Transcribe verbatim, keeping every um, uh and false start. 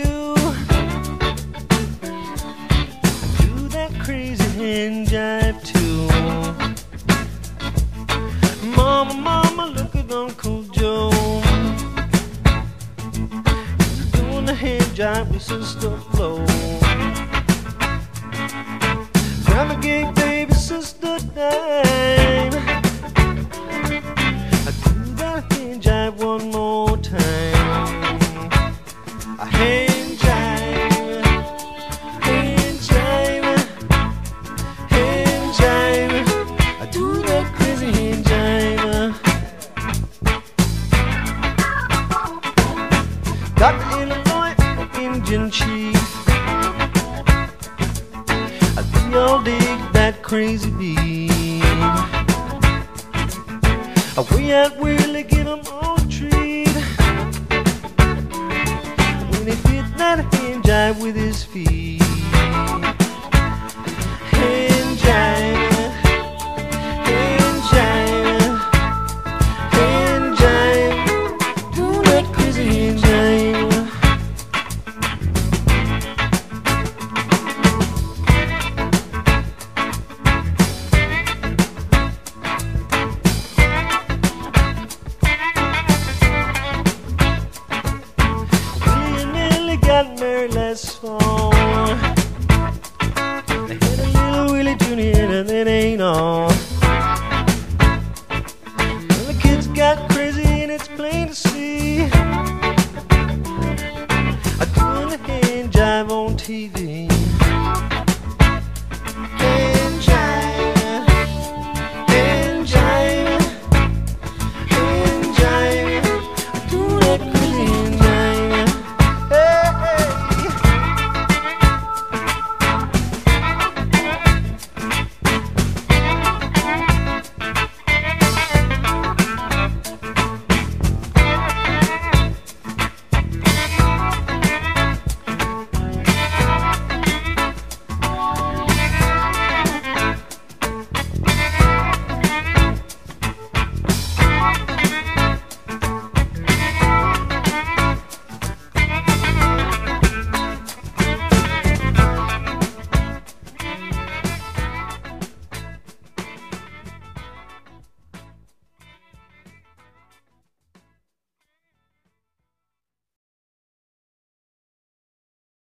you. Do that crazy hand jive too. Mama, mama, look at Uncle Joe. He's doing the hand jive with Sister Flo. Grandma gave baby Sister Dime. I do that hand jive one more time. A hand jive, hand jive, hand jive. I do that crazy hand jive. Doctor Illinois, Indian chief. I think y'all dig that crazy beat. We out really give them all a treat. When he did that hand jive with his feet. Hand jive, hand jive, hand jive. Do that crazy hand jive. Got married last fall. They had a little Willie Junior and that ain't all. Well, the kids got crazy and it's plain to see. I doing the hand jive on T V.